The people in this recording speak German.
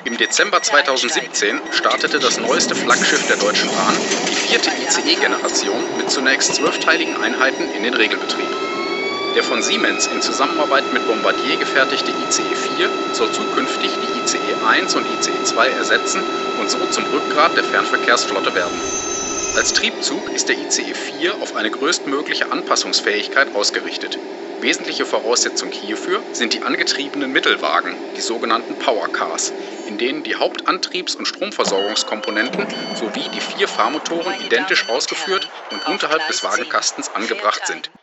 Im Dezember 2017 startete das neueste Flaggschiff der Deutschen Bahn, die 4. ICE-Generation, mit zunächst 12-teiligen Einheiten in den Regelbetrieb. Der von Siemens in Zusammenarbeit mit Bombardier gefertigte ICE 4 soll zukünftig die ICE 1 und ICE 2 ersetzen und so zum Rückgrat der Fernverkehrsflotte werden. Als Triebzug ist der ICE 4 auf eine größtmögliche Anpassungsfähigkeit ausgerichtet. Wesentliche Voraussetzung hierfür sind die angetriebenen Mittelwagen, die sogenannten Powercars, in denen die Hauptantriebs- und Stromversorgungskomponenten sowie die 4 Fahrmotoren identisch ausgeführt und unterhalb des Wagenkastens angebracht sind.